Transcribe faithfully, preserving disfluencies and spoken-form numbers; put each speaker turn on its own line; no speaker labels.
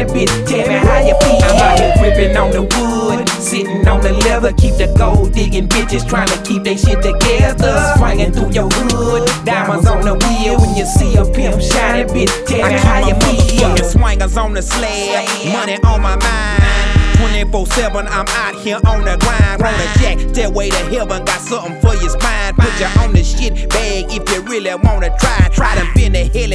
shiny bitch, tell me how you feel. I'm out here gripping on the wood, sitting on the leather, keep the gold digging bitches trying to keep they shit together. Swinging through your hood, diamonds on the wheel. When you see a pimp shiny bitch, tell me how you feel.
Swingers on the slab, money on my mind. twenty-four seven, I'm out here on the grind. Roll a jack, stairway to heaven, got something for your spine. Put you on the shit bag if you really wanna try. Try to bend the hell